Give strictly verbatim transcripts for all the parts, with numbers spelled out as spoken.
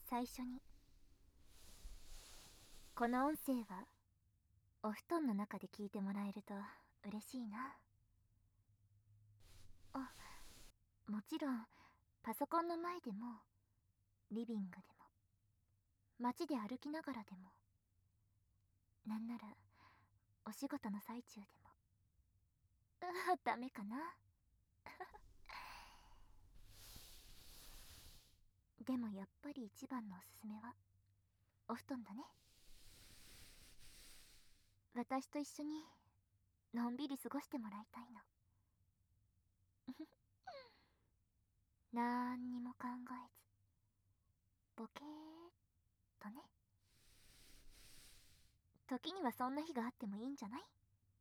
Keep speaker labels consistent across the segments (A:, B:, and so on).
A: 最初に、この音声はお布団の中で聞いてもらえると嬉しいな。あ、もちろんパソコンの前でもリビングでも街で歩きながらでも、なんならお仕事の最中でも。ああ、ダメかな。でもやっぱり一番のおすすめはお布団だね。私と一緒にのんびり過ごしてもらいたいの。なーんにも考えず、ボケーっとね。時にはそんな日があってもいいんじゃない？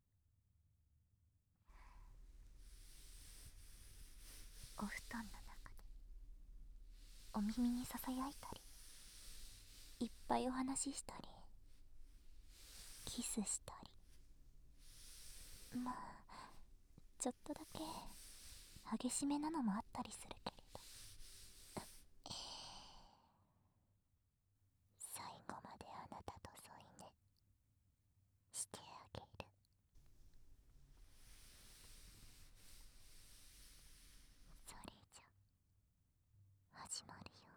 A: お布団の中でお耳にささやいたり、いっぱいお話ししたり、キスしたり、まあちょっとだけ激しめなのもあったりするけれど、最後まであなたと添い寝してあげる。それじゃ始まるよ。